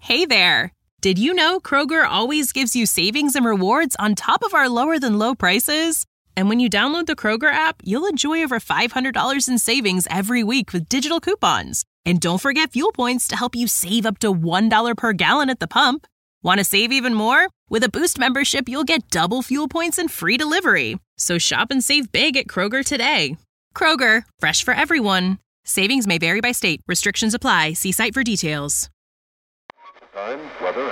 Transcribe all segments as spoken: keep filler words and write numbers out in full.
Hey there! Did you know Kroger always gives you savings and rewards on top of our lower-than-low prices? And when you download the Kroger app, you'll enjoy over five hundred dollars in savings every week with digital coupons. And don't forget fuel points to help you save up to one dollar per gallon at the pump. Want to save even more? With a Boost membership, you'll get double fuel points and free delivery. So shop and save big at Kroger today. Kroger, fresh for everyone. Savings may vary by state. Restrictions apply. See site for details. Time, weather,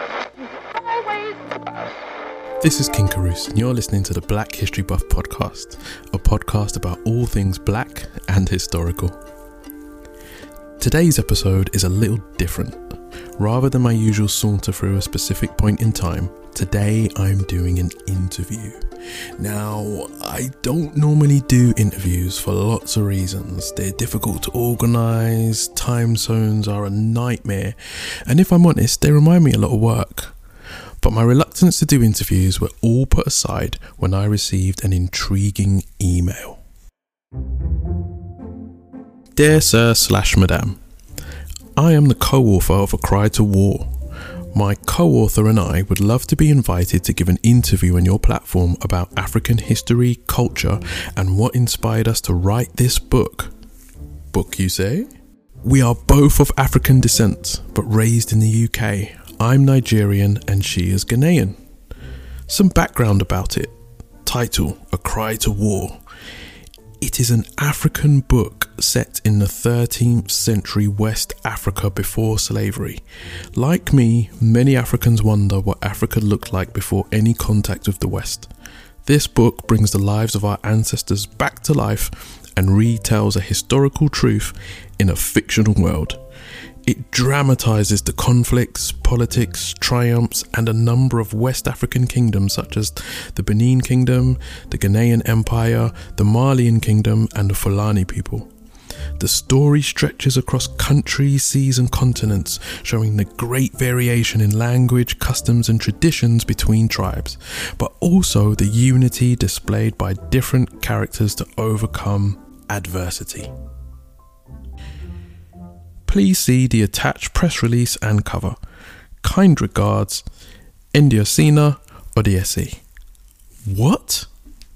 and... This is King Carouse, and you're listening to the Black History Buff podcast, a podcast about all things black and historical. Today's episode is a little different. Rather than my usual saunter through a specific point in time, today I'm doing an interview. Now, I don't normally do interviews for lots of reasons. They're difficult to organise, time zones are a nightmare, and if I'm honest, they remind me a lot of work. But my reluctance to do interviews were all put aside when I received an intriguing email. Dear Sir slash Madame, I am the co-author of A Cry to War. My co-author and I would love to be invited to give an interview on your platform about African history, culture, and what inspired us to write this book. Book, you say? We are both of African descent, but raised in the U K. I'm Nigerian and she is Ghanaian. Some background about it. Title, A Cry to War. It is an African book set in the thirteenth century West Africa before slavery. Like me, many Africans wonder what Africa looked like before any contact with the West. This book brings the lives of our ancestors back to life and retells a historical truth in a fictional world. It dramatises the conflicts, politics, triumphs, and a number of West African kingdoms such as the Benin Kingdom, the Ghanaian Empire, the Malian Kingdom, and the Fulani people. The story stretches across countries, seas, and continents, showing the great variation in language, customs, and traditions between tribes, but also the unity displayed by different characters to overcome adversity. Please see the attached press release and cover. Kind regards, Ndiosina Odiesi. What?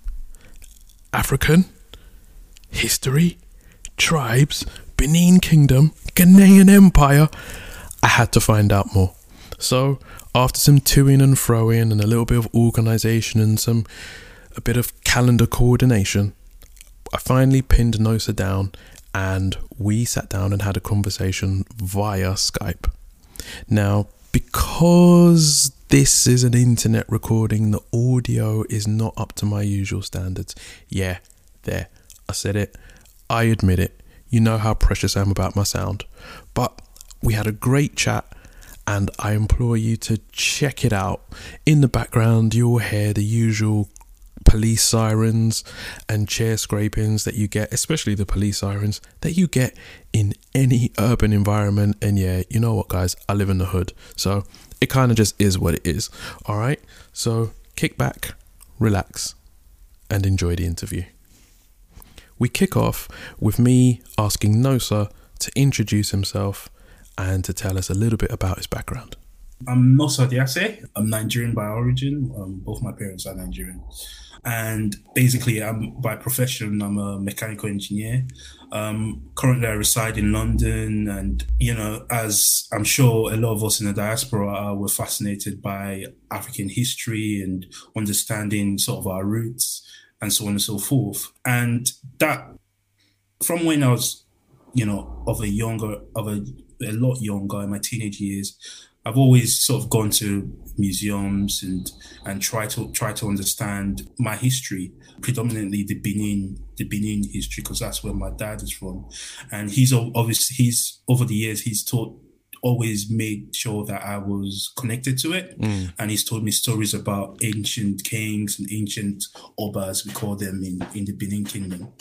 African? History? Tribes? Benin Kingdom? Ghanaian Empire? I had to find out more. So, after some toing and froing and a little bit of organisation and some a bit of calendar coordination, I finally pinned Nosa down and we sat down and had a conversation via Skype. Now, because this is an internet recording, the audio is not up to my usual standards. Yeah, there, I said it. I admit it. You know how precious I am about my sound. But we had a great chat and I implore you to check it out. In the background, you'll hear the usual police sirens and chair scrapings that you get, especially the police sirens that you get in any urban environment. And yeah, you know what, guys, I live in the hood, so it kind of just is what it is. All right, so kick back, relax, and enjoy the interview. We kick off with me asking Nosa to introduce himself and to tell us a little bit about his background. I'm Nosa Odiesi. I'm Nigerian by origin. Um, both my parents are Nigerian. And basically, I'm by profession, I'm a mechanical engineer. Um, currently, I reside in London. And, you know, as I'm sure a lot of us in the diaspora are, we're fascinated by African history and understanding sort of our roots and so on and so forth. And that, from when I was, you know, of a younger, of a, a lot younger in my teenage years, I've always sort of gone to museums and and try to try to understand my history, predominantly the Benin the Benin history, because that's where my dad is from, and he's obviously he's over the years he's taught always made sure that I was connected to it, mm. and he's told me stories about ancient kings and ancient obas, we call them in in the Benin Kingdom.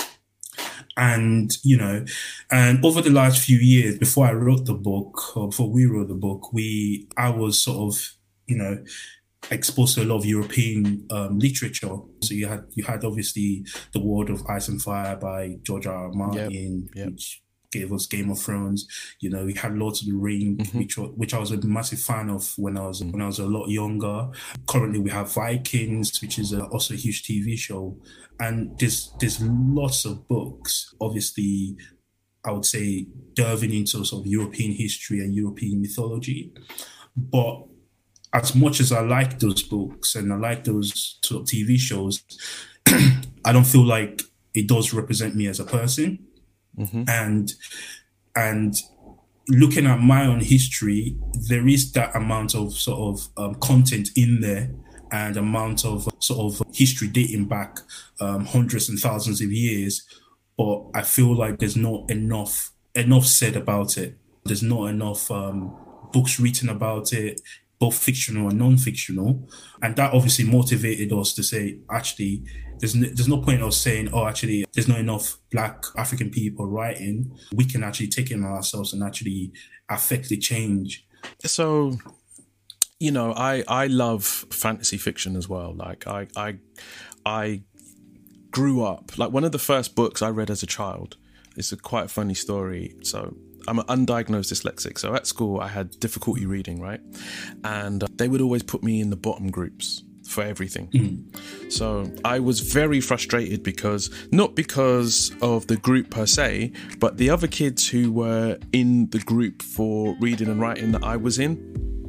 And, you know, and over the last few years, before I wrote the book, or before we wrote the book, we, I was sort of, you know, exposed to a lot of European um, literature. So you had, you had obviously The World of Ice and Fire by George R. R. Martin, yep, yep. which gave us Game of Thrones. You know, we had Lords of the Ring, mm-hmm. which which I was a massive fan of when I was mm-hmm. when I was a lot younger. Currently, we have Vikings, which is a, also a huge T V show, and there's there's lots of books. Obviously, I would say delving into sort of European history and European mythology, but as much as I like those books and I like those sort of T V shows, I don't feel like it does represent me as a person. Mm-hmm. And and looking at my own history, there is that amount of sort of um, content in there and amount of sort of history dating back um, hundreds and thousands of years. But I feel like there's not enough enough said about it. There's not enough um, books written about it, both fictional and non-fictional. And that obviously motivated us to say, actually, there's no, there's no point of saying, oh, actually, there's not enough Black African people writing. We can actually take it on ourselves and actually affect the change. So, you know, I, I love fantasy fiction as well. Like, I, I, I grew up, like one of the first books I read as a child, it's a quite a funny story. So I'm an undiagnosed dyslexic. So at school, I had difficulty reading, right? And uh, they would always put me in the bottom groups for everything. Mm. So I was very frustrated because, not because of the group per se, but the other kids who were in the group for reading and writing that I was in.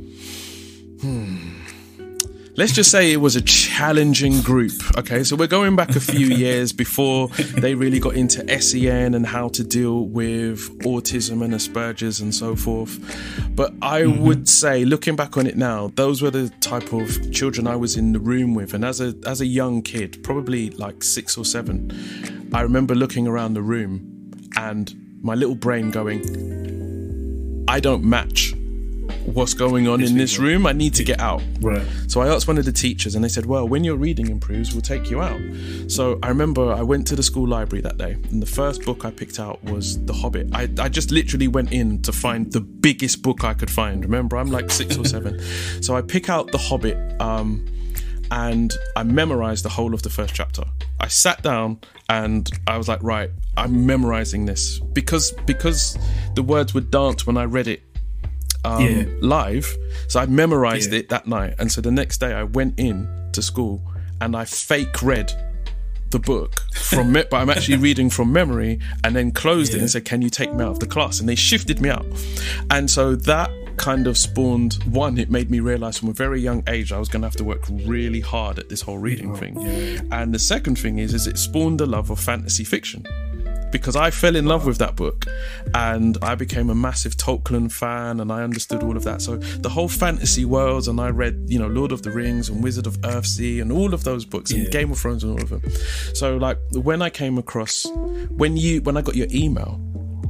Hmm. Let's just say it was a challenging group. Okay, so we're going back a few years before they really got into S E N and how to deal with autism and Asperger's and so forth. But I mm-hmm. would say, looking back on it now, those were the type of children I was in the room with. And as a as a young kid, probably like six or seven, I remember looking around the room and my little brain going, I don't match what's going on in this room. I need to get out. Right. So I asked one of the teachers and they said, well, when your reading improves, we'll take you out. So I remember I went to the school library that day and the first book I picked out was The Hobbit. I, I just literally went in to find the biggest book I could find. Remember, I'm like six or seven. So I pick out The Hobbit um, and I memorized the whole of the first chapter. I sat down and I was like, right, I'm memorizing this because because the words would dance when I read it Um, yeah. live, so I memorized yeah. it that night, and so the next day I went in to school and I fake read the book from me- but I'm actually reading from memory, and then closed yeah. it and said, can you take me out of the class? And they shifted me out. And so that kind of spawned, one, it made me realize from a very young age I was going to have to work really hard at this whole reading yeah. thing. Yeah. And the second thing is is it spawned a love of fantasy fiction, because I fell in love with that book and I became a massive Tolkien fan and I understood all of that. So the whole fantasy worlds, and I read, you know, Lord of the Rings and Wizard of Earthsea and all of those books and yeah. Game of Thrones and all of them. So like when I came across, when you, when I got your email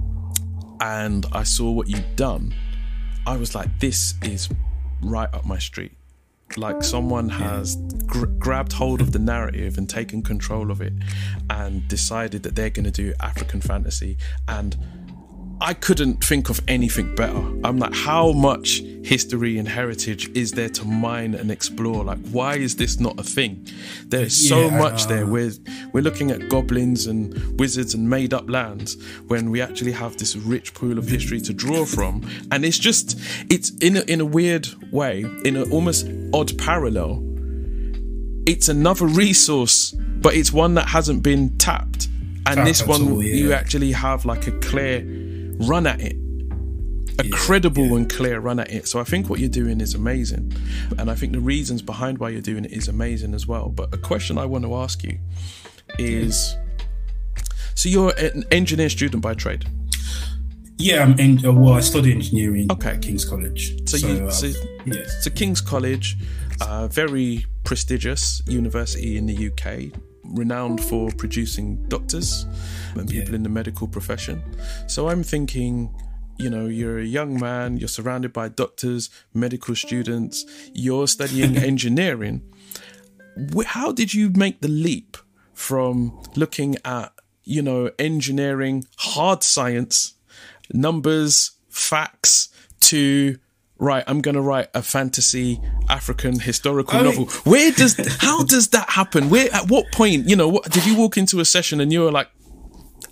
and I saw what you'd done, I was like, this is right up my street. Like someone has gr- grabbed hold of the narrative and taken control of it and decided that they're going to do African fantasy. And I couldn't think of anything better. I'm like, how much history and heritage is there to mine and explore? Like, why is this not a thing? There's so yeah, much there. We're, we're looking at goblins and wizards and made up lands when we actually have this rich pool of history to draw from. And it's just, it's in a, in a weird way, in an almost odd parallel, it's another resource, but it's one that hasn't been tapped. And Tap this one, all, yeah. you actually have like a clear run at it, a yeah, credible yeah. and clear run at it. So I think what you're doing is amazing, and I think the reasons behind why you're doing it is amazing as well. But a question I want to ask you is, so you're an engineer student by trade? Yeah, I'm in, well, I study engineering okay. at King's College. So, so, you, uh, so, yeah. so King's College, uh, very prestigious university in the U K, renowned for producing doctors and people yeah. in the medical profession. So I'm thinking, you know, you're a young man, you're surrounded by doctors, medical students, you're studying engineering. How did you make the leap from looking at, you know, engineering, hard science, numbers, facts, to right, I'm going to write a fantasy African historical I novel. Mean, Where does, how does that happen? Where, at what point, you know, what, did you walk into a session and you were like,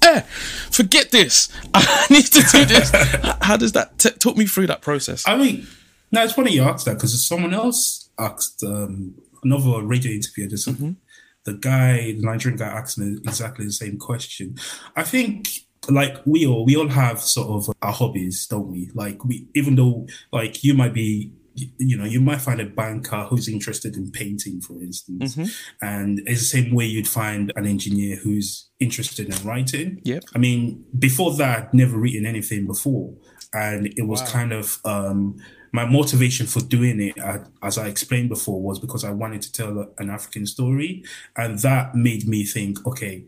prepare. Forget this. I need to do this. How does that t- talk me through that process? I mean, no, it's funny you asked that because someone else asked um, another radio interview. This, mm-hmm. The guy, the Nigerian guy, asked me exactly the same question. I think, like we all, we all have sort of our hobbies, don't we? Like we, even though, like you might be. You know, you might find a banker who's interested in painting, for instance, mm-hmm. and it's the same way you'd find an engineer who's interested in writing. Yep. I mean, before that, I'd never written anything before, and it was wow. kind of um, my motivation for doing it, uh, as I explained before, was because I wanted to tell an African story, and that made me think, okay,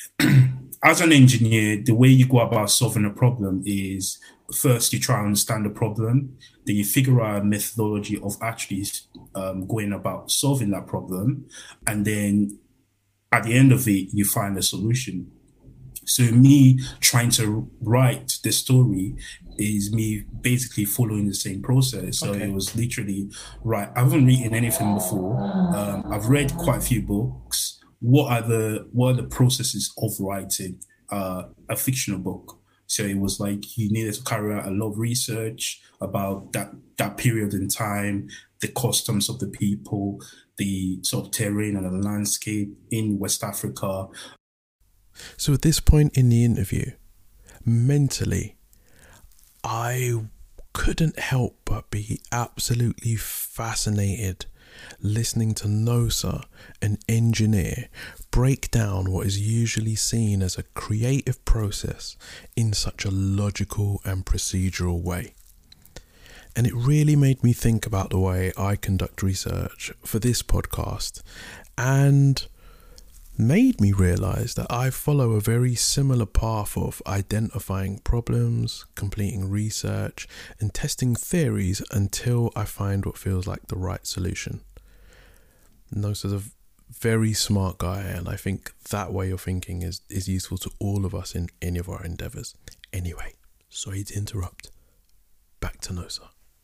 as an engineer, the way you go about solving a problem is first you try to understand the problem, then you figure out a methodology of actually um, going about solving that problem, and then at the end of it, you find a solution. So me trying to write the story is me basically following the same process. So okay. It was literally, right, I haven't written anything before. Um, I've read quite a few books. What are the what are the processes of writing uh, a fictional book? So it was like you needed to carry out a lot of research about that, that period in time, the customs of the people, the sort of terrain and the landscape in West Africa. So at this point in the interview, mentally, I couldn't help but be absolutely fascinated listening to Nosa, an engineer, break down what is usually seen as a creative process in such a logical and procedural way. And it really made me think about the way I conduct research for this podcast, and made me realise that I follow a very similar path of identifying problems, completing research, and testing theories until I find what feels like the right solution. Nosa's a very smart guy, and I think that way of thinking is, is useful to all of us in any of our endeavours. Anyway, sorry to interrupt. Back to Nosa.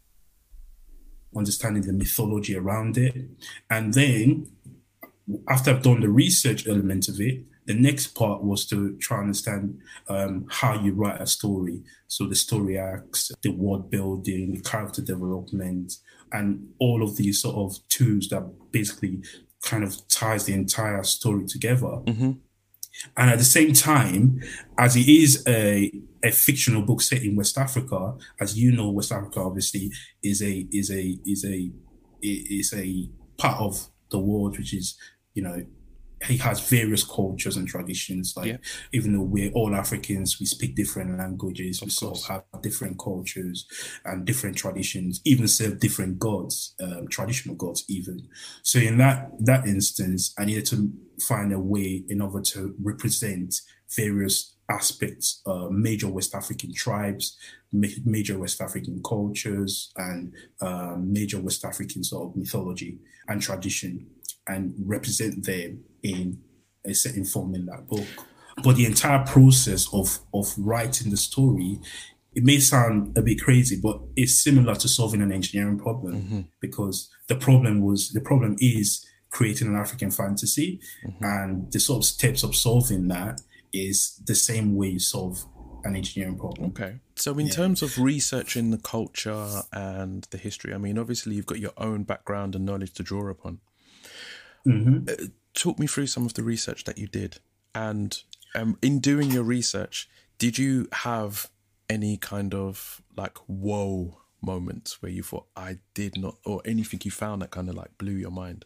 Understanding the mythology around it. And then, after I've done the research element of it, the next part was to try and understand um, how you write a story. So the story arcs, the world building, the character development, and all of these sort of tools that basically kind of ties the entire story together. Mm-hmm. And at the same time, as it is a, a fictional book set in West Africa, as you know, West Africa obviously is a is a is a is a part of the world which is, you know, he has various cultures and traditions. Like, yeah. Even though we're all Africans, we speak different languages, of we course. Sort of have different cultures and different traditions, even serve different gods, um, traditional gods even. So in that that instance, I needed to find a way in order to represent various aspects, uh, major West African tribes, ma- major West African cultures, and uh, major West African sort of mythology and tradition, and represent them in a certain form in that book. But the entire process of of writing the story, it may sound a bit crazy, but it's similar to solving an engineering problem, mm-hmm. because the problem was the problem is creating an African fantasy, mm-hmm. and the sort of steps of solving that is the same way you solve an engineering problem. Okay. So in yeah. terms of researching the culture and the history, I mean, obviously you've got your own background and knowledge to draw upon. Mm-hmm. Uh, talk me through some of the research that you did. And um, in doing your research, did you have any kind of like, whoa moments where you thought, I did not, or anything you found that kind of like blew your mind?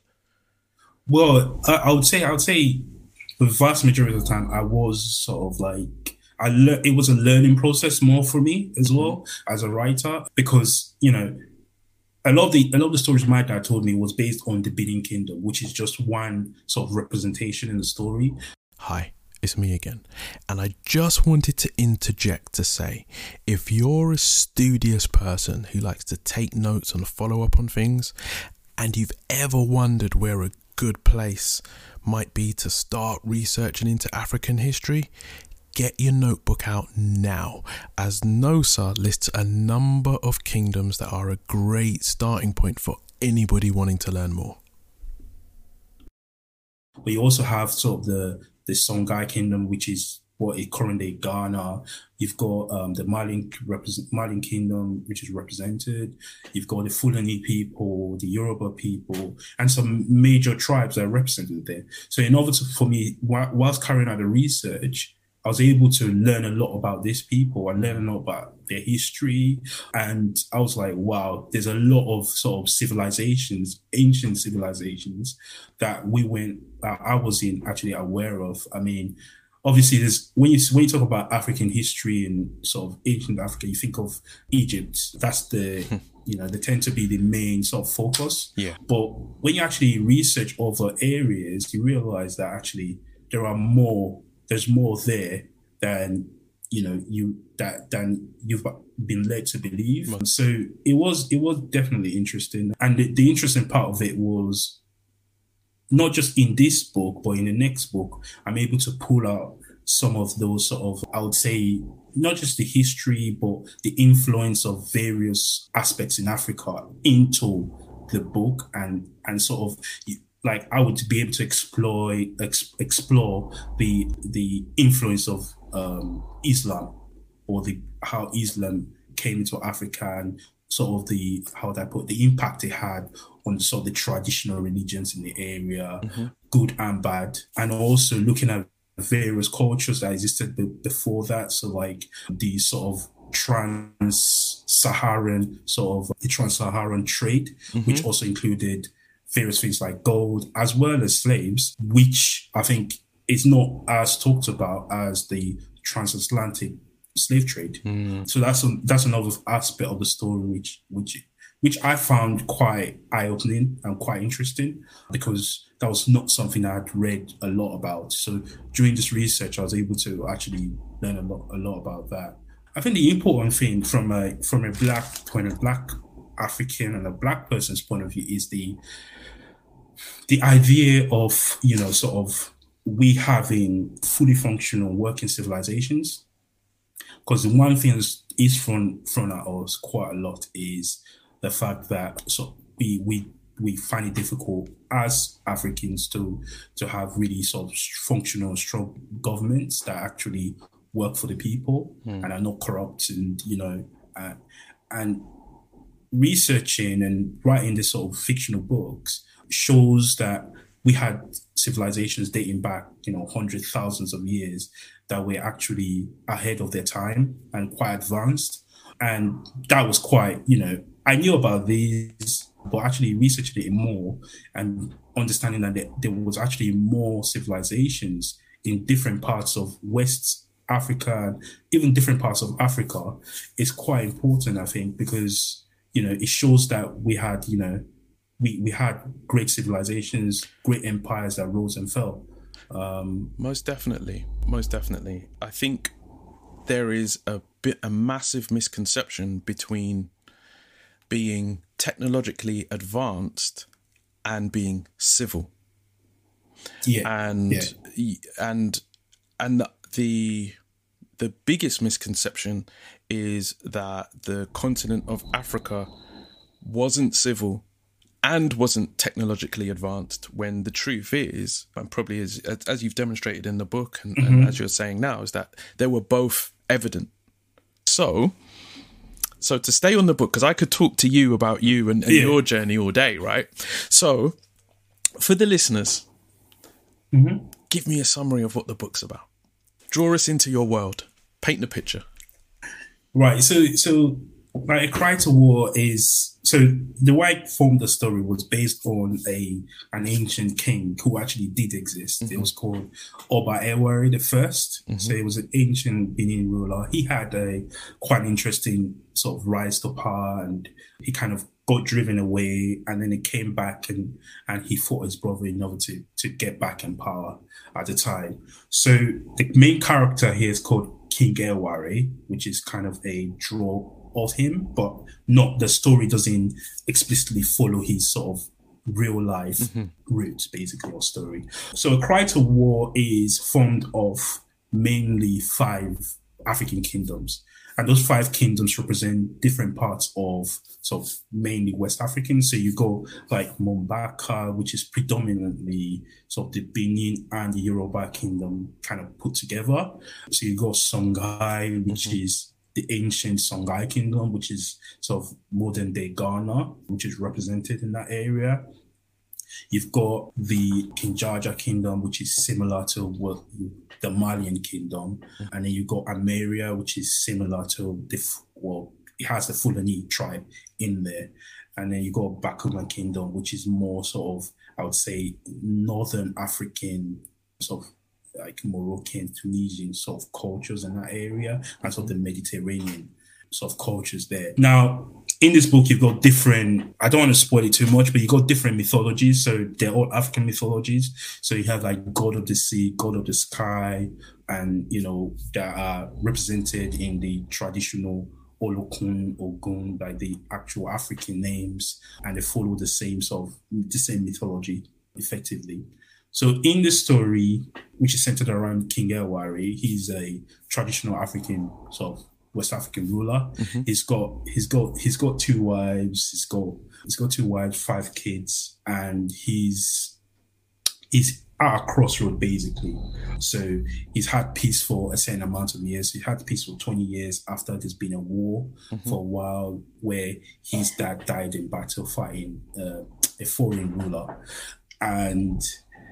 Well, I, I would say, I would say the vast majority of the time I was sort of like, I le- it was a learning process more for me as well as a writer, because, you know, a lot of the a lot of the stories my dad told me was based on the Benin Kingdom, which is just one sort of representation in the story. Hi, it's me again. And I just wanted to interject to say, if you're a studious person who likes to take notes and follow up on things, and you've ever wondered where a good place might be to start researching into African history, get your notebook out now, as Nosa lists a number of kingdoms that are a great starting point for anybody wanting to learn more. But you also have sort of the, the Songhai kingdom, which is what is current day Ghana. You've got um, the Malian, represent, Malian Kingdom, which is represented. You've got the Fulani people, the Yoruba people, and some major tribes that are represented there. So in order to, for me, whilst carrying out the research, I was able to learn a lot about these people and learn a lot about their history. And I was like, wow, there's a lot of sort of civilizations, ancient civilizations that we went, uh, I was in actually aware of. I mean, obviously, there's when you when you talk about African history and sort of ancient Africa, you think of Egypt. That's the you know they tend to be the main sort of focus. Yeah. But when you actually research other areas, you realize that actually there are more. There's more there than you know you that than you've been led to believe. Mm-hmm. So it was it was definitely interesting, and the, the interesting part of it was not just in this book, but in the next book, I'm able to pull out some of those sort of, I would say, not just the history, but the influence of various aspects in Africa into the book, and and sort of. Like I would be able to explore ex- explore the the influence of um, Islam, or the how Islam came into Africa, and sort of the how that put the impact it had on sort of the traditional religions in the area, mm-hmm. good and bad, and also looking at various cultures that existed b- before that. So like the sort of trans-Saharan sort of the trans-Saharan trade, mm-hmm. which also included various things like gold, as well as slaves, which I think is not as talked about as the transatlantic slave trade. Mm. So that's a, that's another aspect of the story which which which I found quite eye-opening and quite interesting, because that was not something I'd read a lot about. So during this research, I was able to actually learn a lot a lot about that. I think the important thing from a from a black point of black African and a black person's point of view is the the idea of, you know, sort of we having fully functional working civilizations. Because the one thing that is thrown, thrown at us quite a lot is the fact that so we we we find it difficult as Africans to to have really sort of functional, strong governments that actually work for the people mm. and are not corrupt, and, you know, uh, and researching and writing this sort of fictional books shows that we had civilizations dating back, you know, hundreds, thousands of years that were actually ahead of their time and quite advanced. And that was quite, you know, I knew about these, but actually researching it more and understanding that there was actually more civilizations in different parts of West Africa, and even different parts of Africa, is quite important, I think, because, you know, it shows that we had, you know, we, we had great civilizations, great empires that rose and fell. Um, most definitely, most definitely. I think there is a bit, a massive misconception between being technologically advanced and being civil. Yeah. And, yeah. and, and the, the biggest misconception is that the continent of Africa wasn't civil and wasn't technologically advanced, when the truth is, and probably is, as you've demonstrated in the book and, mm-hmm. and as you're saying now, is that they were both evident. So, so to stay on the book, because I could talk to you about you and, and yeah. your journey all day, right? So, for the listeners, mm-hmm. give me a summary of what the book's about. Draw us into your world. Paint the picture. Right. So, so like, A Cry to War is, so the way I formed the story was based on a an ancient king who actually did exist. Mm-hmm. It was called Oba Ewari the First. Mm-hmm. So it was an ancient Benin ruler. He had a quite interesting sort of rise to power, and he kind of got driven away, and then he came back and and he fought his brother in order to to get back in power at the time. So the main character here is called King Ewari, which is kind of a draw of him, but not, the story doesn't explicitly follow his sort of real life mm-hmm. route, basically, or story. So A Cry to War is formed of mainly five African kingdoms. And those five kingdoms represent different parts of sort of mainly West African. So you go like Mombaka, which is predominantly sort of the Benin and the Yoruba kingdom kind of put together. So you go Songhai, which mm-hmm. is the ancient Songhai kingdom, which is sort of modern day Ghana, which is represented in that area. You've got the Kinjaja kingdom, which is similar to what the Malian kingdom. Mm-hmm. And then you've got Ameria, which is similar to the, well, it has the Fulani tribe in there. And then you got Bakuma kingdom, which is more sort of, I would say, Northern African, sort of like Moroccan, Tunisian sort of cultures in that area, and sort of the Mediterranean sort of cultures there. Now, in this book, you've got different, I don't want to spoil it too much, but you've got different mythologies. So they're all African mythologies. So you have like God of the sea, God of the sky, and, you know, that are represented in the traditional Olokun, Ogun, like the actual African names, and they follow the same sort of, the same mythology effectively. So in the story, which is centered around King Ewari, he's a traditional African sort of West African ruler. Mm-hmm. He's got he's got he's got two wives. He's got he's got two wives, five kids, and he's he's at a crossroad basically. So he's had peace for a certain amount of years. He had peace for twenty years after there's been a war mm-hmm. for a while where his dad died in battle fighting uh, a foreign ruler, and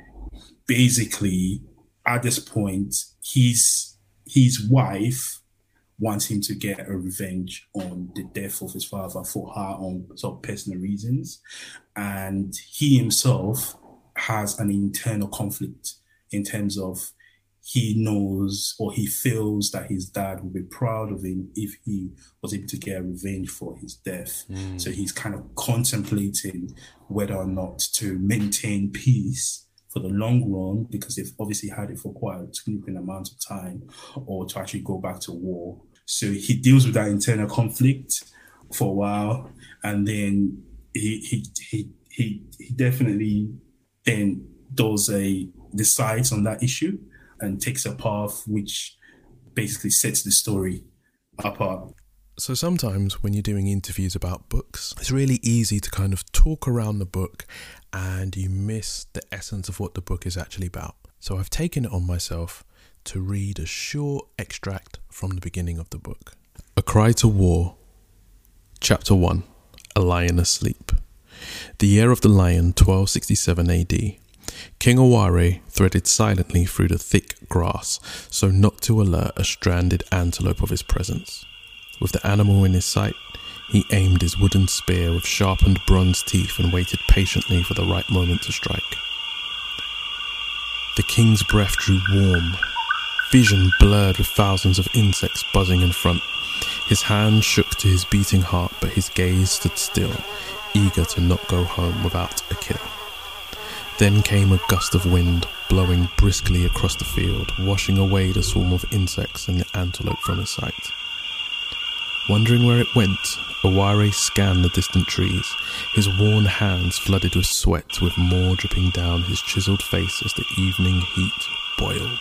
basically at this point, his his wife wants him to get a revenge on the death of his father for her own sort of personal reasons. And he himself has an internal conflict in terms of he knows or he feels that his dad would be proud of him if he was able to get a revenge for his death. Mm. So he's kind of contemplating whether or not to maintain peace for the long run, because they've obviously had it for quite a significant amount of time, or to actually go back to war. So he deals with that internal conflict for a while, and then he he he he, he definitely then does a decides on that issue and takes a path which basically sets the story apart. So sometimes when you're doing interviews about books, it's really easy to kind of talk around the book and you miss the essence of what the book is actually about. So I've taken it on myself to read a short extract from the beginning of the book. A Cry to War, Chapter one, A Lion Asleep. The year of the lion, twelve sixty-seven A D. King Ewari threaded silently through the thick grass so not to alert a stranded antelope of his presence. With the animal in his sight, he aimed his wooden spear with sharpened bronze teeth and waited patiently for the right moment to strike. The king's breath drew warm, vision blurred with thousands of insects buzzing in front. His hand shook to his beating heart, but his gaze stood still, eager to not go home without a kill. Then came a gust of wind, blowing briskly across the field, washing away the swarm of insects and the antelope from his sight. Wondering where it went, Ewari scanned the distant trees, his worn hands flooded with sweat, with more dripping down his chiselled face as the evening heat boiled.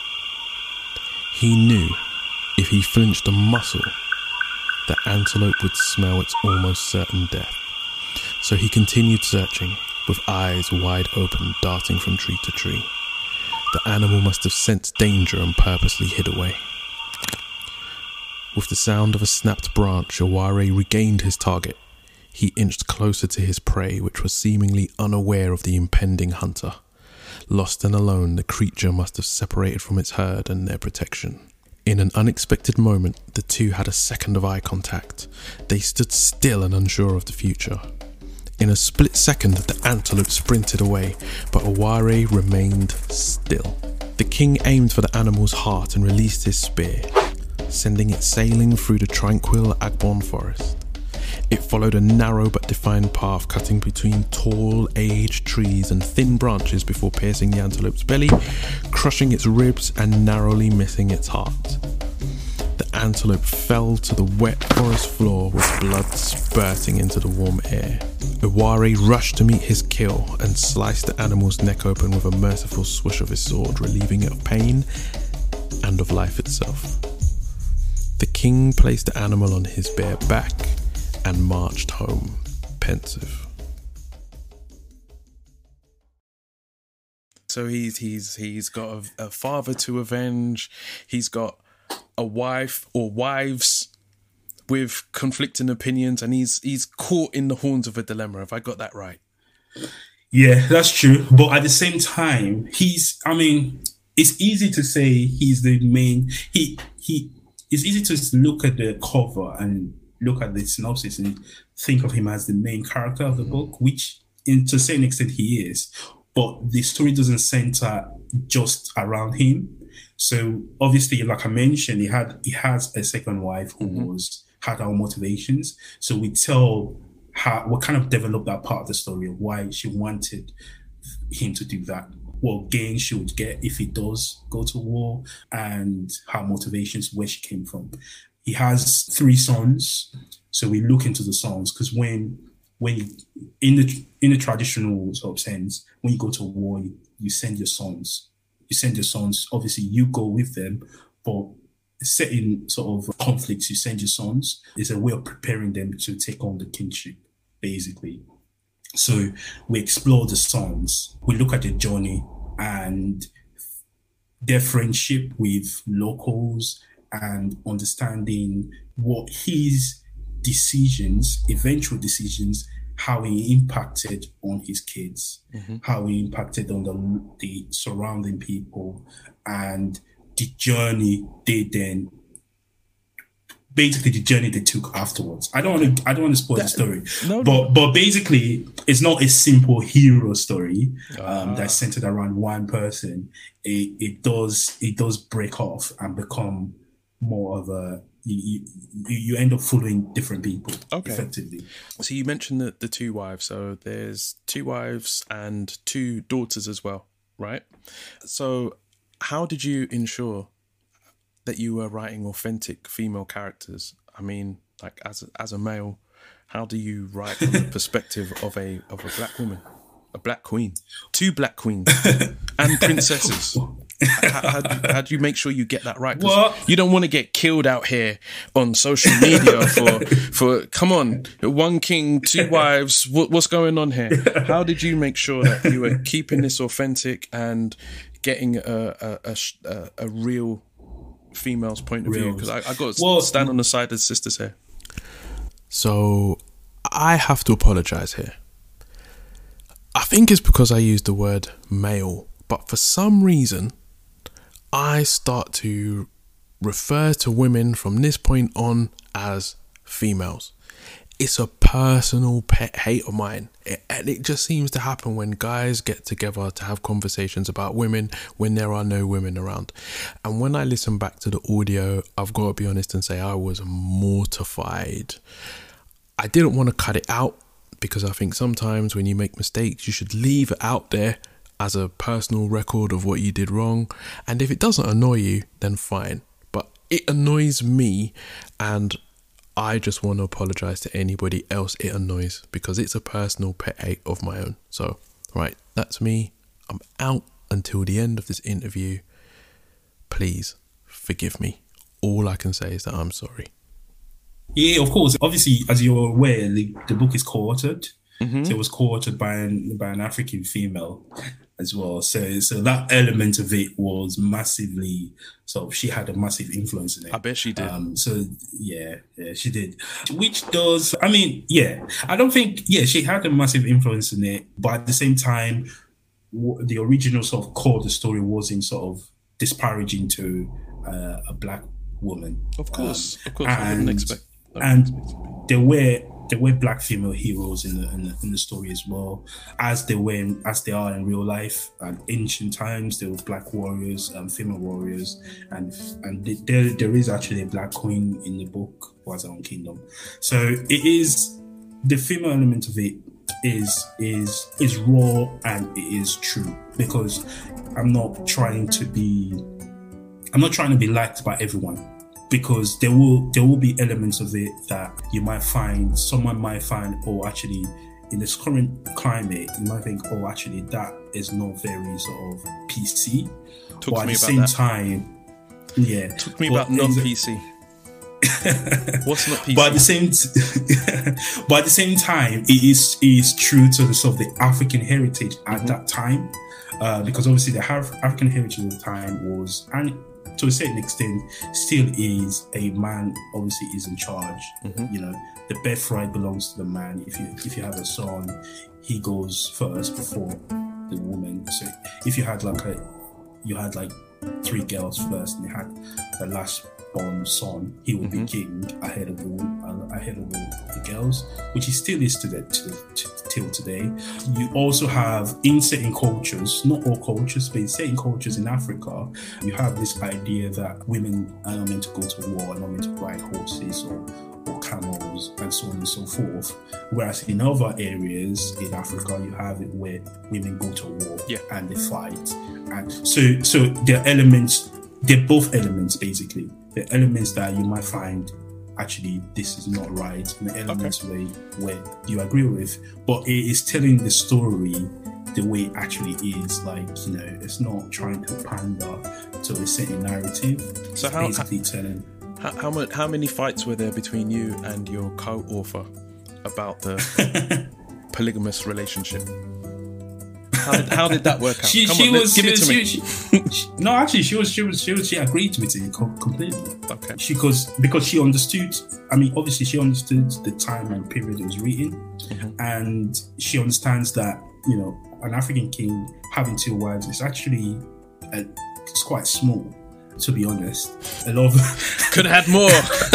He knew if he flinched a muscle, the antelope would smell its almost certain death. So he continued searching, with eyes wide open, darting from tree to tree. The animal must have sensed danger and purposely hid away. With the sound of a snapped branch, Ewari regained his target. He inched closer to his prey, which was seemingly unaware of the impending hunter. Lost and alone, the creature must have separated from its herd and their protection. In an unexpected moment, the two had a second of eye contact. They stood still and unsure of the future. In a split second, the antelope sprinted away, but Ewari remained still. The king aimed for the animal's heart and released his spear, sending it sailing through the tranquil Agbon forest. It followed a narrow but defined path cutting between tall, aged trees and thin branches before piercing the antelope's belly, crushing its ribs and narrowly missing its heart. The antelope fell to the wet forest floor with blood spurting into the warm air. Ewari rushed to meet his kill and sliced the animal's neck open with a merciful swish of his sword, relieving it of pain and of life itself. The king placed the animal on his bare back and marched home, pensive. So he's he's he's got a, a father to avenge. He's got a wife or wives with conflicting opinions, and he's he's caught in the horns of a dilemma. Have I got that right? Yeah, that's true. But at the same time, he's, I mean, it's easy to say he's the main, he, he, it's easy to look at the cover and look at the synopsis and think of him as the main character of the book, which in, to a certain extent he is. But the story doesn't center just around him. So obviously, like I mentioned, he had, he has a second wife who mm-hmm. was, had our motivations. So we tell how, we kind of developed that part of the story of why she wanted him to do that, what gain she would get if he does go to war, and her motivations, where she came from. He has three sons, so we look into the sons, because when when you, in the in the traditional sort of sense, when you go to war, you, you send your sons. You send your sons. Obviously, you go with them, but certain sort of conflicts, you send your sons. It's a way of preparing them to take on the kingship, basically. So we explore the sons. We look at their journey and their friendship with locals, and understanding what his decisions, eventual decisions, how he impacted on his kids, mm-hmm. how he impacted on the, the surrounding people, and the journey they then, basically the journey they took afterwards. I don't want to, I don't want to spoil that, the story, no, but no. but basically it's not a simple hero story um, uh. that's centered around one person. It it does it does break off and become more of a, you you, you end up following different people, okay. effectively. So you mentioned the, the two wives. So there's two wives and two daughters as well, right? So how did you ensure that you were writing authentic female characters? I mean, like as a, as a male, how do you write from the perspective of a of a black woman, a black queen, two black queens, and princesses? how, how, do, how do you make sure you get that right? What? You don't want to get killed out here on social media for for come on, one king, two wives. What, what's going on here? How did you make sure that you were keeping this authentic and getting a a, a, a, a real female's point of view? Because I, I got to well, stand on the side of the sisters here. So I have to apologize here. I think it's because I used the word male, but for some reason I start to refer to women from this point on as females. It's a personal pet hate of mine, it, and it just seems to happen when guys get together to have conversations about women when there are no women around. And when I listen back to the audio, I've got to be honest and say I was mortified. I didn't want to cut it out, because I think sometimes when you make mistakes, you should leave it out there as a personal record of what you did wrong. And if it doesn't annoy you, then fine. But it annoys me, and I just want to apologize to anybody else it annoys, because it's a personal pet hate of my own. So, right, that's me. I'm out until the end of this interview. Please forgive me. All I can say is that I'm sorry. Yeah, of course. Obviously, as you're aware, the, the book is co-authored. Mm-hmm. So it was co-authored by an, by an African female as well. So so that element of it was massively, sort of, she had a massive influence in it. I bet she did. Um, so yeah, yeah, she did. Which does, I mean, yeah, I don't think, yeah, she had a massive influence in it, but at the same time, the original sort of core of the story wasn't sort of disparaging to uh, a black woman. Of course, um, of course, and, I wouldn't expect. I and wouldn't expect. there were there were black female heroes in the, in the in the story as well, as they were in, as they are in real life. And ancient times, there were black warriors, um, female warriors, and and there there is actually a black queen in the book who has her own kingdom. So it is, the female element of it is is is raw and it is true, because I'm not trying to be I'm not trying to be liked by everyone. Because there will there will be elements of it that you might find, someone might find, oh, actually, in this current climate, you might think, oh, actually, that is not very sort of P C. Talk but to me at the about same that. time, yeah. Talk to me about not P C. What's not P C? But at the same, t- but at the same time, it is it is true to the sort of the African heritage at Mm-hmm. that time, uh, because obviously the Af- African heritage at the time was, and to a certain extent, still is, a man obviously is in charge. Mm-hmm. You know, the birthright belongs to the man. If you if you have a son, he goes first before the woman. So if you had like a, you had like three girls first, and you had the last born son, he would Mm-hmm. be king ahead of the uh, ahead of the, the girls, which he still is to the to, to, till today. You also have in certain cultures, not all cultures, but in certain cultures in Africa, you have this idea that women are not meant to go to war, are not meant to ride horses or or camels and so on and so forth. Whereas in other areas in Africa, you have it where women go to war Yeah. and they fight. And so so there are elements, they're both elements basically. The elements that you might find actually this is not right, and the elements Okay. where where you agree with, but it is telling the story the way it actually is. Like, you know, it's not trying to pander to a certain narrative. So it's how- basically telling. How, how, mu- how many fights were there between you and your co-author about the polygamous relationship? How did, how did that work out? She, Come she on, let's was, give it to she, me. she- she- no, actually, she was, she was, she was, she agreed with it com- completely. Okay. She, because because she understood. I mean, obviously, she understood the time and period it was written, Mm-hmm. and she understands that, you know, an African king having two wives is actually uh, it's quite small. To be honest, a lot of Could have had more.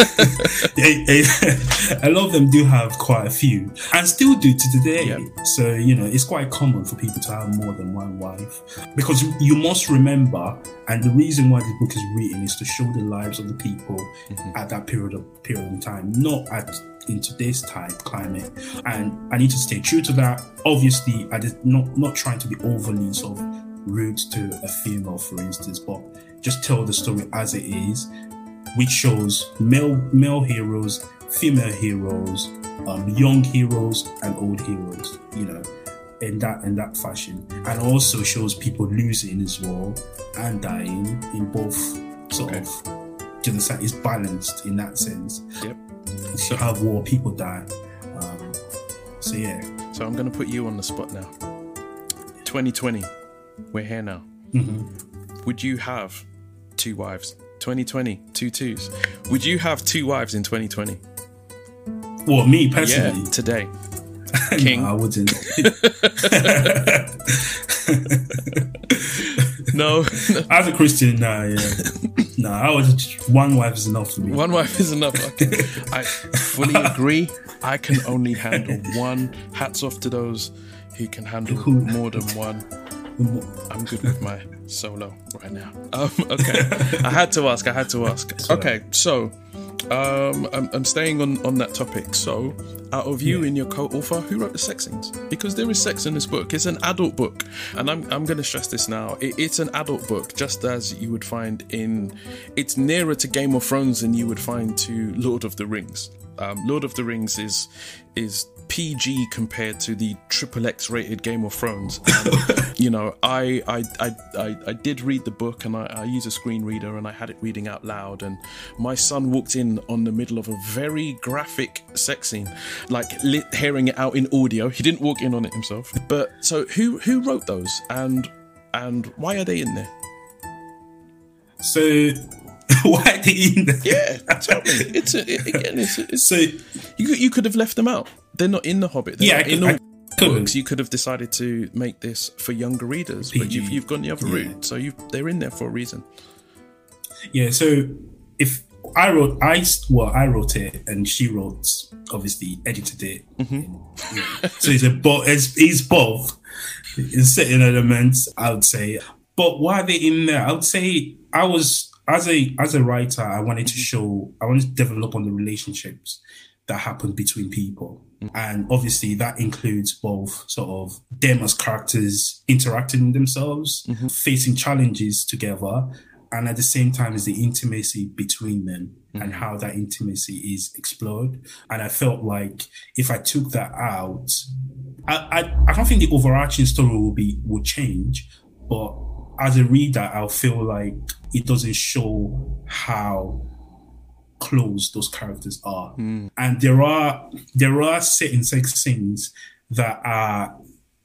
a, a, a lot of them do have quite a few, and still do to today. Yep. So, you know, it's quite common for people to have more than one wife, because you must remember, and the reason why this book is written is to show the lives of the people Mm-hmm. at that period of period of time, not at in today's time climate. And I need to stay true to that. Obviously, I did not not trying to be overly sort of rude to a female, for instance, but just tell the story as it is, which shows male male heroes, female heroes, um, young heroes, and old heroes. You know, in that in that fashion, and also shows people losing as well and dying in both sort Okay. of. Do you understand? It's balanced in that sense. Yep. So you have war, people die. Um, so yeah. So I'm going to put you on the spot now. twenty twenty, we're here now. Mm-hmm. Would you have two wives? twenty twenty, two twos. Would you have two wives in twenty twenty? Well, me Yeah, personally, today. King. no, I wouldn't. No, As a Christian, nah, yeah, nah. I would. One wife is enough for me. one wife is enough. Okay. I fully agree. I can only handle one. Hats off to those who can handle more than one. I'm good with my solo right now. Um, okay, I had to ask. I had to ask. Okay, so um, I'm, I'm staying on, on that topic. So, out of you Yeah. and your co-author, who wrote the sex scenes? Because there is sex in this book. It's an adult book, and I'm I'm going to stress this now. It, it's an adult book, just as you would find in. It's nearer to Game of Thrones than you would find to Lord of the Rings. Um, Lord of the Rings is is P G compared to the triple X rated Game of Thrones. And, you know, I I, I I I did read the book, and I, I use a screen reader, and I had it reading out loud, and my son walked in on the middle of a very graphic sex scene, like lit, hearing it out in audio. He didn't walk in on it himself. But so who who wrote those, and and why are they in there? So why are they in there? Yeah, tell me. It's a, it, again, it's, a, it's So you could, you could have left them out. They're not in The Hobbit. They're Yeah, not I in could- all I could've. books. You could have decided to make this for younger readers, but P G. you've, you've gone the other Yeah. route. So you they're in there for a reason. yeah, so if I wrote, I well, I wrote it, and she wrote, obviously edited it. Mm-hmm. And, yeah. So it's a both. It's, it's both. In certain elements, I would say. But why are they in there? I would say I was as a as a writer, I wanted to show, I wanted to develop on the relationships that happen between people. And obviously that includes both sort of them as characters interacting with themselves, facing challenges together, and at the same time is the intimacy between them and how that intimacy is explored. And I felt like if I took that out, I, I, I don't think the overarching story will be will change, but as a reader, I'll feel like it doesn't show how close those characters are. Mm. And there are there are certain sex scenes that are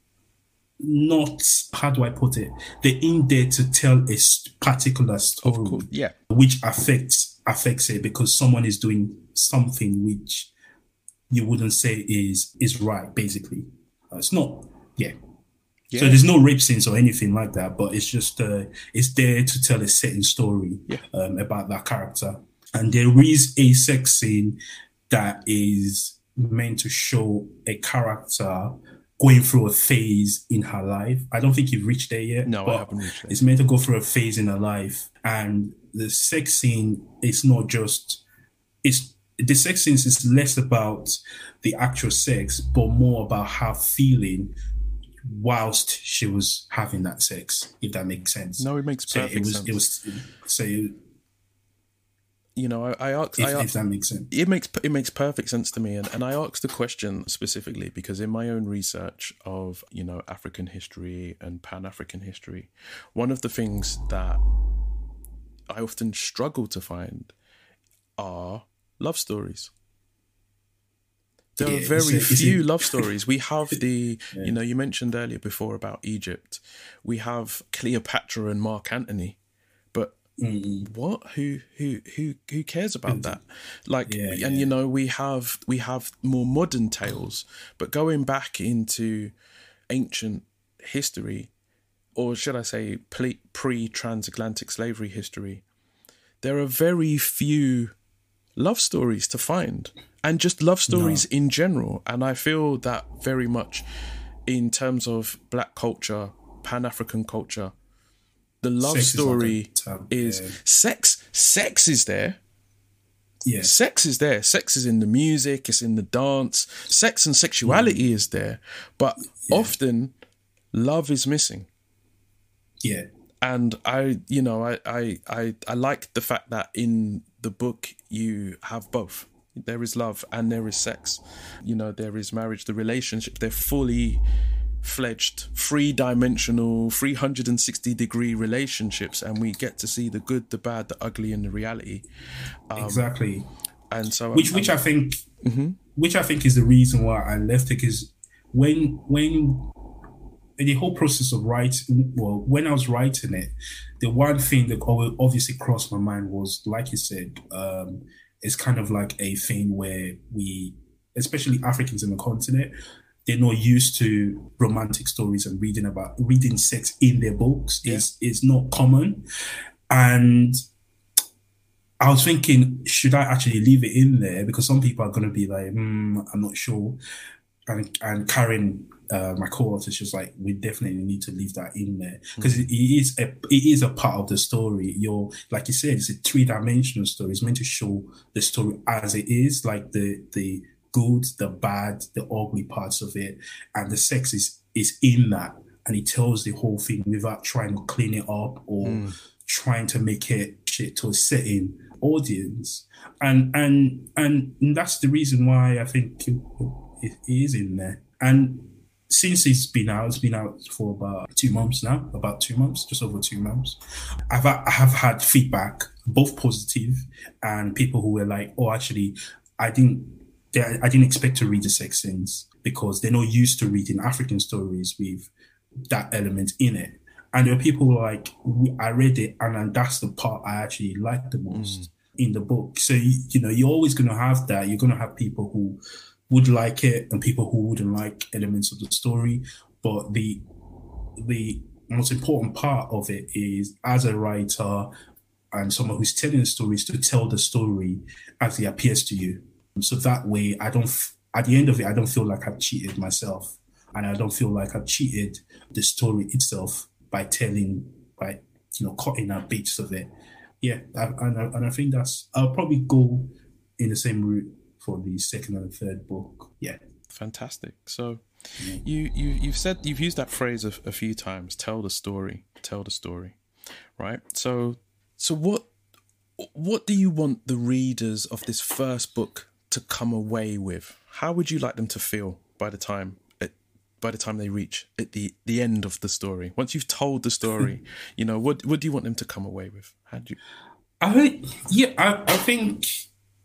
not, how do I put it? They're in there to tell a particular story, of course, yeah, which affects affects it because someone is doing something which you wouldn't say is is right. Basically, uh, it's not. Yeah. yeah. So there's no rape scenes or anything like that, but it's just uh, it's there to tell a certain story yeah. um, about that character. And there is a sex scene that is meant to show a character going through a phase in her life. I don't think you've reached there yet. No, but I haven't reached there. It's meant to go through a phase in her life. And the sex scene is not just... it's the sex scene is less about the actual sex, but more about her feeling whilst she was having that sex, if that makes sense. No, it makes perfect so it was, sense. It was, so it, you know, I, I asked, if, I asked, if that makes sense. It makes it makes perfect sense to me, and, and I asked the question specifically because in my own research of, you know, African history and Pan-African history, one of the things that I often struggle to find are love stories. There yeah, are very it's a, it's few a, love stories. We have the, yeah. you know, you mentioned earlier before about Egypt. We have Cleopatra and Mark Antony, but mm-hmm. what? Who? Who? Who? Who cares about that? Like, yeah, and yeah. you know, we have we have more modern tales, but going back into ancient history, or should I say, pre-transatlantic slavery history, there are very few love stories to find, and just love stories no. in general. And I feel that very much in terms of Black culture, Pan-African culture, the love sex story is, like is yeah. sex. Sex is there. Yeah. Sex is there. Sex is in the music. It's in the dance. Sex and sexuality mm. is there, but yeah. often love is missing. Yeah. And I, you know, I, I, I, I like the fact that in the book you have both. There is love and there is sex. You know, there is marriage, the relationship. They're fully fledged, three-dimensional, three hundred sixty degree relationships, and we get to see the good, the bad, the ugly, and the reality. Um, exactly. And so, which, I'm, which I'm, I think, mm-hmm. which I think is the reason why I left it, because when when. the whole process of writing, well, when I was writing it, the one thing that obviously crossed my mind was, like you said, um, it's kind of like a thing where we, especially Africans in the continent, they're not used to romantic stories and reading about reading sex in their books. Yeah. Is is not common. And I was thinking, should I actually leave it in there? Because some people are going to be like, hmm, I'm not sure. And, and Karen, uh, my co-author, she's like, we definitely need to leave that in there because mm. it, it is a it is a part of the story. You're like you said, it's a three-dimensional story. It's meant to show the story as it is, like the the good, the bad, the ugly parts of it, and the sex is is in that, and it tells the whole thing without trying to clean it up or mm. trying to make it shit to a certain audience. And and and that's the reason why I think it, it is in there. And since it's been out, it's been out for about two months now, about two months, just over two months. I've I have had feedback, both positive and people who were like, "Oh, actually, I didn't, I didn't expect to read the sex scenes because they're not used to reading African stories with that element in it." And there are people who are like, "I read it, and that's the part I actually liked the most mm. in the book." So you, you know, you're always going to have that. You're going to have people who would like it and people who wouldn't like elements of the story. But the the most important part of it is, as a writer and someone who's telling the stories, to tell the story as it appears to you. So that way, I don't, at the end of it, I don't feel like I've cheated myself, and I don't feel like I've cheated the story itself by telling, by, you know, cutting out bits of it. Yeah, I, and, I, and I think that's, I'll probably go in the same route for the second and third book. Yeah. Fantastic. So yeah. you, you, you've said, you've used that phrase a, a few times, tell the story, tell the story, right? So, so what, what do you want the readers of this first book to come away with? How would you like them to feel by the time, at, by the time they reach at the, the end of the story? Once you've told the story, you know, what, what do you want them to come away with? How do you? I think, yeah, I, I think,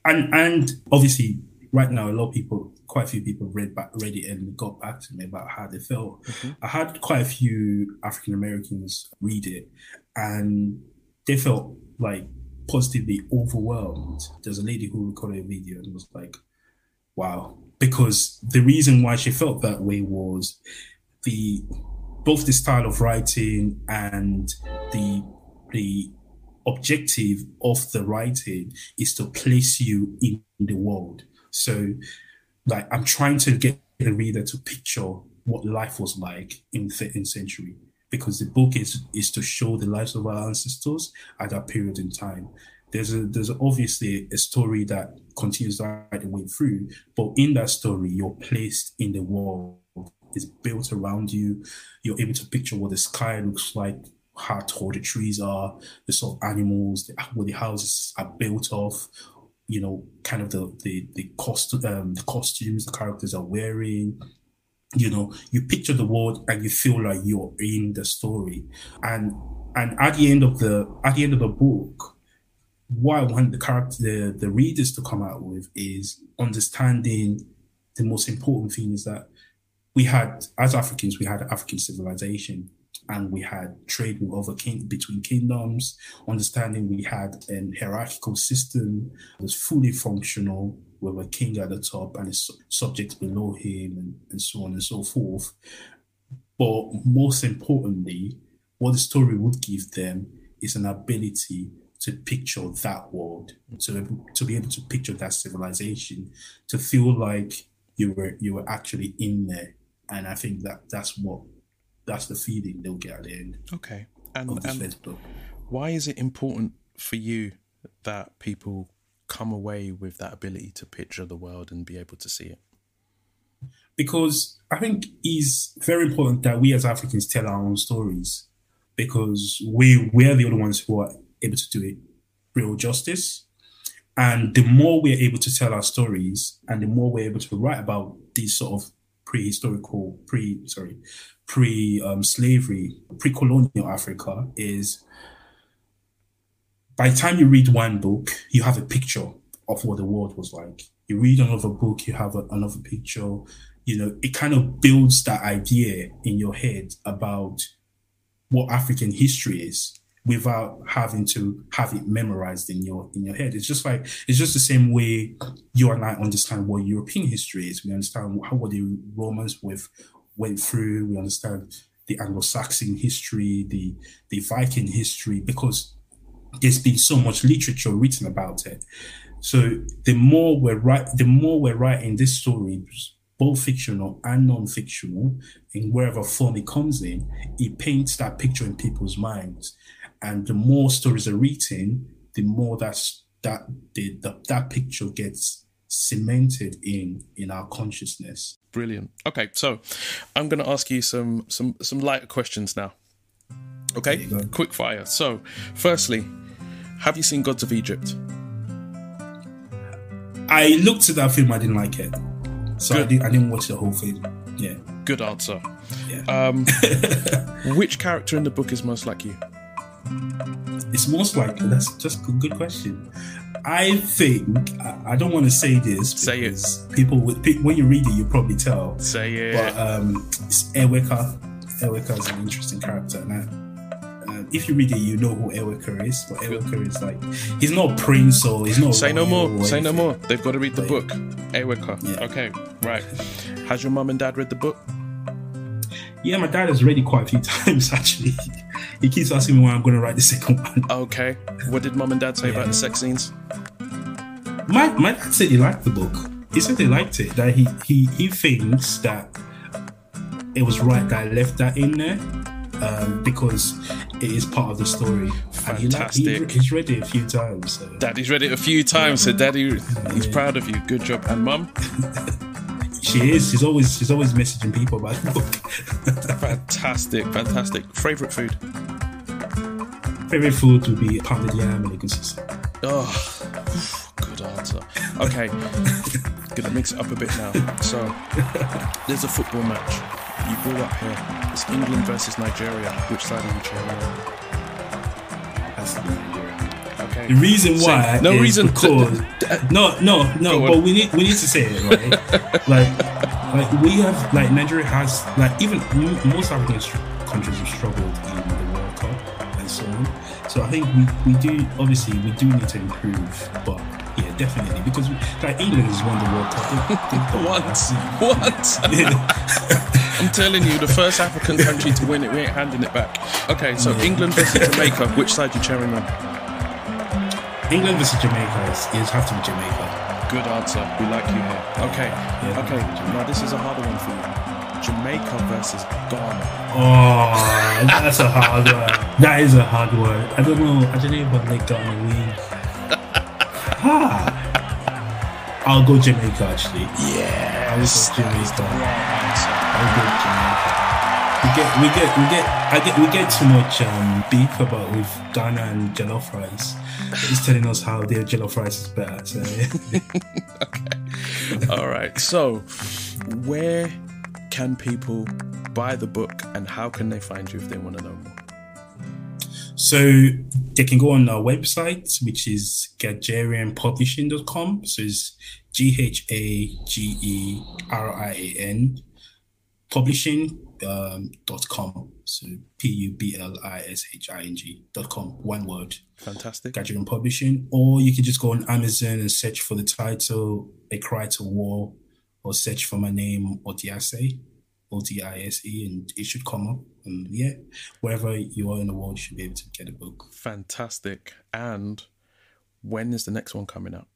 and and obviously right now a lot of people, quite a few people read back, read it and got back to me about how they felt. Mm-hmm. I had quite a few African Americans read it, and they felt like positively overwhelmed. There's a lady who recorded a video and was like, "Wow." Because the reason why she felt that way was the both the style of writing and the the objective of the writing is to place you in the world. So, like, I'm trying to get the reader to picture what life was like in the thirteenth century, because the book is is to show the lives of our ancestors at that period in time. There's a there's obviously a story that continues right the way through, but in that story, you're placed in the world. It's built around you. You're able to picture what the sky looks like, how tall the trees are, the sort of animals, the, what the houses are built of. You know, kind of the the the cost um, the costumes the characters are wearing. You know, you picture the world and you feel like you're in the story. And and at the end of the at the end of the book, what I want the character, the, the readers to come out with is understanding the most important thing is that we had, as Africans, we had African civilization, and we had trade with other king between kingdoms, understanding we had an hierarchical system that was fully functional with a king at the top and his subjects below him, and, and so on and so forth. But most importantly, what the story would give them is an ability to picture that world, to, to be able to picture that civilization, to feel like you were you were actually in there. And I think that that's what that's the feeling they'll get at the end. Okay. And, and why is it important for you that people come away with that ability to picture the world and be able to see it? Because I think it's very important that we as Africans tell our own stories, because we we're the only ones who are able to do it real justice. And the more we're able to tell our stories, and the more we're able to write about these sort of prehistorical, pre sorry, pre um, slavery, pre-colonial Africa, is by the time you read one book, you have a picture of what the world was like. You read another book, you have a, another picture. You know, it kind of builds that idea in your head about what African history is, without having to have it memorized in your in your head. It's just like it's just the same way you and I understand what European history is. We understand how what the Romans with went through. We understand the Anglo-Saxon history, the the Viking history, because there's been so much literature written about it. So the more we're right, the more we're writing this story, both fictional and non-fictional, in wherever form it comes in, it paints that picture in people's minds. And the more stories are written, the more that's, that the, the, that picture gets cemented in in our consciousness. Brilliant. Okay, so I'm going to ask you some some some lighter questions now. Okay, quick fire. So, firstly, have you seen Gods of Egypt? I looked at that film. I didn't like it, so I didn't, I didn't watch the whole thing. Yeah. Good answer. Yeah. Um, which character in the book is most like you? It's most likely. That's just a good question. I think I, I don't want to say this. Say it. People would when you read it, you probably tell. Say it. But um, it's Eweka. Eweka is an interesting character. And I, uh, if you read it, you know who Eweka is. But Eweka is like, he's not a prince or he's not. Say no more. Say no more. They've got to read the but, book. Eweka. Yeah. Okay. Right. Has your mum and dad read the book? Yeah, my dad has read it quite a few times, actually. He keeps asking me when I'm going to write the second one. Okay. What did mum and dad say yeah. about the sex scenes? My my dad said he liked the book. He said he liked it. That he, he, he thinks that it was right that I left that in there um, because it is part of the story. Fantastic. And he, he, he's read it a few times. So. Daddy's read it a few times, so Daddy, he's yeah. proud of you. Good job. And mum? She is. She's always she's always messaging people about the book. Fantastic, fantastic. Favourite food? Favourite food would be pounded yam and egusi soup. Oh, good answer. Okay, gonna mix it up a bit now. So, there's a football match. You grew up here. It's England versus Nigeria. Which side are you cheering on? That's Nigeria. Okay. The reason why so, no is reason because to, no, no, no. But we need we need to say it right. like, like we have like Nigeria has like even most African countries have struggled in the World Cup and so on. So I think we, we do obviously we do need to improve, but yeah, definitely because we, like England has won the World Cup. They, they Once, once. I'm telling you, the first African country to win it, we ain't handing it back. Okay, so yeah. England versus Jamaica. Which side you cheering on? England versus Jamaica is, is have to be Jamaica. Good answer. We like you here. Okay, yeah, okay. Now this is a harder one for you. Jamaica versus Ghana. Oh, that's a hard one. That is a hard one. I don't know. I don't know if I'll let Ghana win. ah. I'll go Jamaica actually. Yeah, I'll go Jamaica. I'll go Jamaica. We get, we get, we get. I get, we get too much um, beef about with Ghana and jollof rice. It's telling us how their jollof rice is better. So. Okay. All right. So, where can people buy the book, and how can they find you if they want to know more? So they can go on our website, which is gagerian publishing dot com. So it's G H A G E R I A N publishing um, dot com. So P U B L I S H I N G dot com. One word. Fantastic. Gagerian Publishing. Or you can just go on Amazon and search for the title, A Cry to War, or search for my name, Odiase. O D I S E, and it should come up. And yeah, wherever you are in the world, you should be able to get a book. Fantastic. And when is the next one coming out?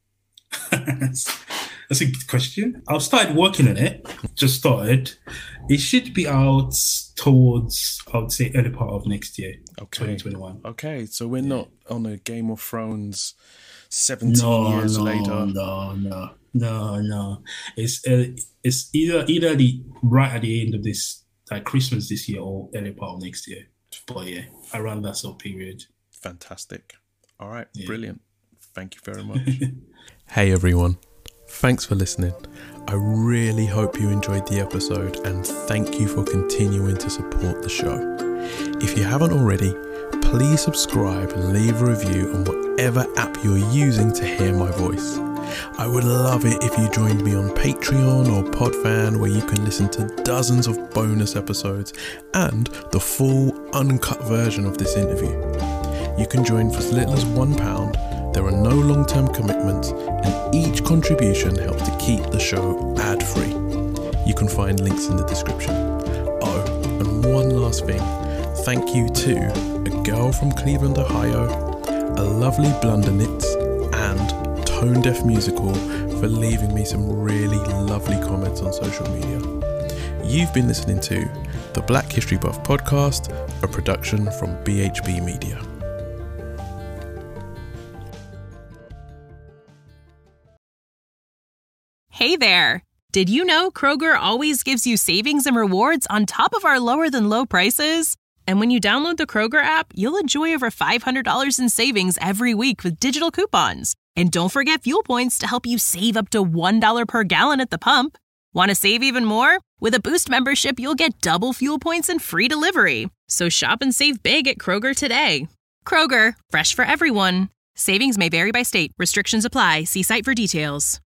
That's a good question. I've started working on it. Just started. It should be out towards, I would say, early part of next year, okay. twenty twenty-one. Okay, so we're yeah. not on a Game of Thrones seventeen no, years no, later. No, no, no, no. It's uh, it's either either the right at the end of this, like Christmas this year, or early part of next year. But yeah, around that sort of period. Fantastic. All right, yeah. Brilliant. Thank you very much. Hey everyone, thanks for listening. I really hope you enjoyed the episode, and thank you for continuing to support the show. If you haven't already, please subscribe and leave a review on whatever app you're using to hear my voice. I would love it if you joined me on Patreon or Podfan, where you can listen to dozens of bonus episodes and the full uncut version of this interview. You can join for as little as one pound. There are no long-term commitments, and each contribution helps to keep the show ad-free. You can find links in the description. Oh, and one last thing. Thank you to a girl from Cleveland, Ohio, a lovely Blundernits, and Tone Deaf Musical for leaving me some really lovely comments on social media. You've been listening to the Black History Buff podcast, a production from B H B Media. Hey there! Did you know Kroger always gives you savings and rewards on top of our lower than low prices? And when you download the Kroger app, you'll enjoy over five hundred dollars in savings every week with digital coupons. And don't forget fuel points to help you save up to one dollar per gallon at the pump. Want to save even more? With a Boost membership, you'll get double fuel points and free delivery. So shop and save big at Kroger today. Kroger, fresh for everyone. Savings may vary by state. Restrictions apply. See site for details.